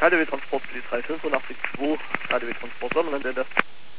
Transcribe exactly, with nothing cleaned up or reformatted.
K D W Transport für die drei fünfundachtzig zwei, K D W Transport Sonnenlandende.